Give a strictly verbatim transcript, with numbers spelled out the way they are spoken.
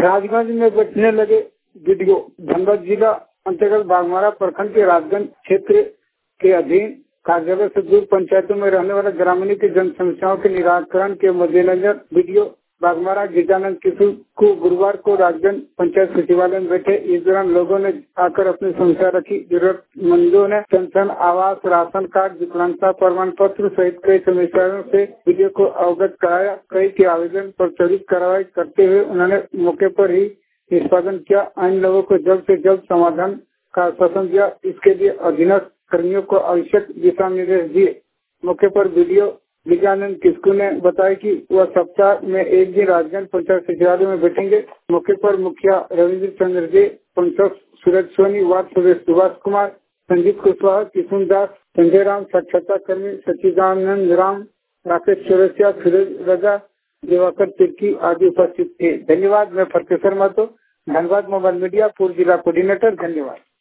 राजगंज में बचने लगे वीडियो। धनबाद जिला अंतर्गत बाघमारा प्रखंड के राजगंज क्षेत्र के अधीन कार्यालय से दूर पंचायतों में रहने वाले ग्रामीणों की जन समस्याओं के निराकरण के मद्देनजर वीडियो बाघमारा गीतानंद किशोर को गुरुवार को राजगंज पंचायत सचिवालय में बैठे। इस दौरान लोगों ने आकर अपनी समस्या रखी। जरूरतमंदों ने पेंशन, आवास, राशन कार्ड, विकलांगता प्रमाण पत्र सहित कई समस्याओं से वीडियो को अवगत कराया। कई के आवेदन पर त्वरित कार्रवाई करते हुए उन्होंने मौके पर ही निष्पादन किया। अन्य लोगों को जल्द से जल्द समाधान का आश्वासन दिया। इसके लिए अधीनस्थ कर्मियों को आवश्यक दिशा निर्देश दिए। मौके पर वीडियो गीतानंद किशोर ने बताया कि वह सप्ताह में एक दिन राजगंज पंचायत सचिवालय में बैठेंगे। मौके पर मुखिया रविंद्र चंद्र जी, पंचायत सूरज सोनी, वार्ड सदस्य सुभाष कुमार, संजीत कुशवाहा, किशुन दास, संजय राम, साक्षरता कर्मी सचिदानंद राम, राकेश चौरसिया, फिरोज रजा, दिवाकर तिर्की आदि उपस्थित थे। धन्यवाद। मैं professor Mahato, Dhanbad mobile media पूर्व जिला कोऑर्डिनेटर। धन्यवाद।